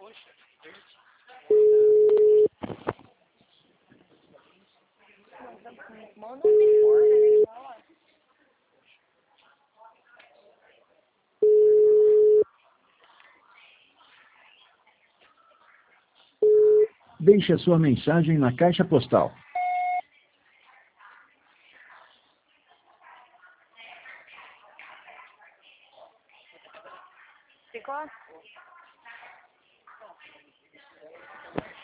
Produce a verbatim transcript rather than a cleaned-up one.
Manda um telefone, né? Igual. Deixe a sua mensagem na caixa postal. Ficou?